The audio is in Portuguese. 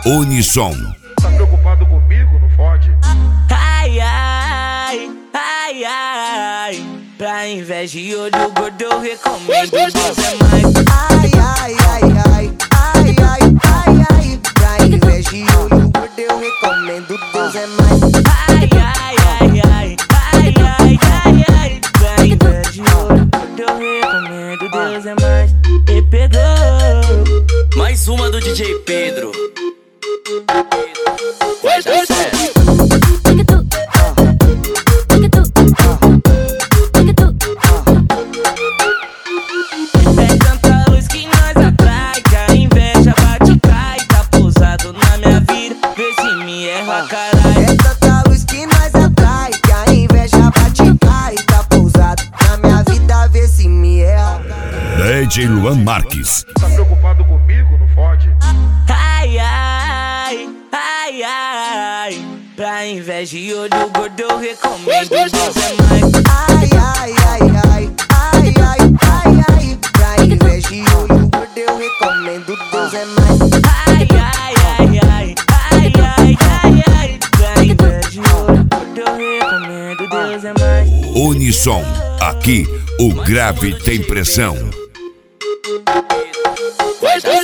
Unissom. Tá preocupado comigo? Não fode. Ai, ai, ai, ai. Pra inveja e olho gordo eu recomendo Deus é mais. Ai, ai, ai, ai, ai, ai, ai, ai. Pra inveja e olho gordo eu recomendo Deus é mais. Ai, ai, ai, ai, ai, ai, ai, ai. Pra inveja e olho gordo eu recomendo Deus é mais. E pegou mais uma do DJ Pedro. Vai dar certo. É tanta luz que nós atrai, que a inveja bate e cai. Tá pousado na minha vida, vê se me erra, caralho. É tanta luz que nós atrai, que a inveja bate e cai. Tá pousado na minha vida, vê se me erra. DJ Luan Marques. Tá preocupado comigo? Não fode. Ai, ai, ai, ai. Pra inveja e olho gordo eu recomendo Deus é mais. Ai, ai, ai, ai, ai, ai, ai, ai. Pra inveja e olho gordo eu recomendo Deus é mais. Ai, ai, ai, ai, ai, ai, ai, ai. Pra inveja e olho gordo eu recomendo Deus é mais. Unissom. Aqui o grave tem pressão. Vai dar